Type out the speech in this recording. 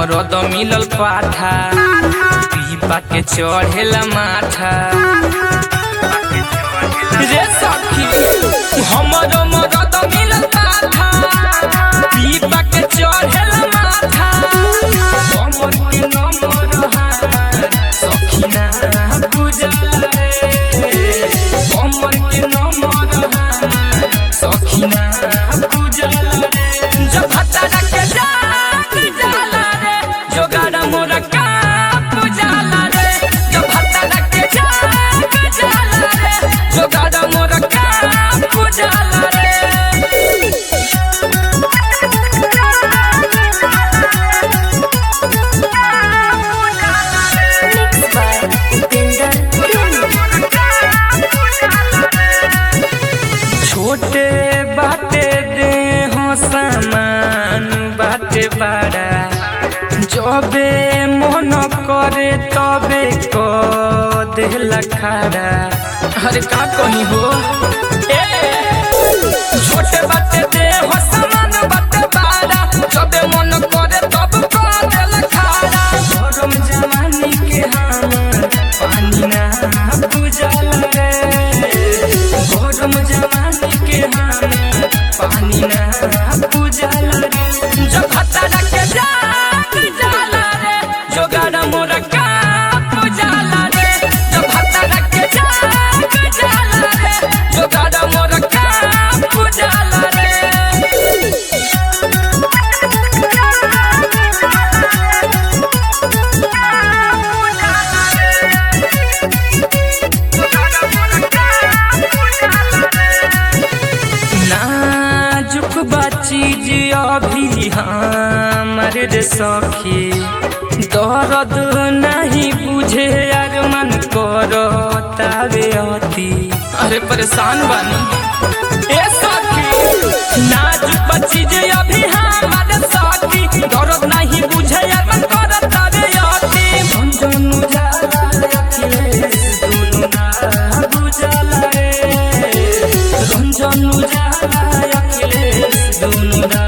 मरद मिलल पाठा पीपा के चढ़ेला माथा रे सखी हमरो मरद मिलल पाठा पीपा के चढ़ेला माथा हमर के नंबर सखी ना बुझल रे हमर के नंबर सखी ना बुझल रे जब भत्ता के जाग जाला रे जोगाड़ा मोरा का बुझाला रे जब भत्ता के जाग जाला रे जोगाड़ा मोरा का बुझाला रे छोटे बाटे दे हो सामान बाटे बड़ा जबे मन करे तबे क देला खड़ा अरे का कही हो छोटे बाटे दे हो सामान बाटे बड़ा जबे मन करे तब क देला खड़ा गरम जवानी के हम पानी ना बुझल रे गरम जवानी के हम पानी ना बुझल रे जब भत्ता के जाग जाला रे जोगाड़ा मोरा का बुझाला रे जब भत्ता के जाग जाला रे जोगाड़ा मोरा का बुझाला रे नाजुक चीज अभी हमर रे सखी दर्द नहीं बुझे यार मन करतावे अति अरे परेशान बानी ए सखी नाजुक चीज अभी हमर सखी दर्द नहीं बुझे यार मन करतावे अति रंजन जाला अखिलेश दुनु ना बुझल रे रंजन जाला अखिलेश दुनु ना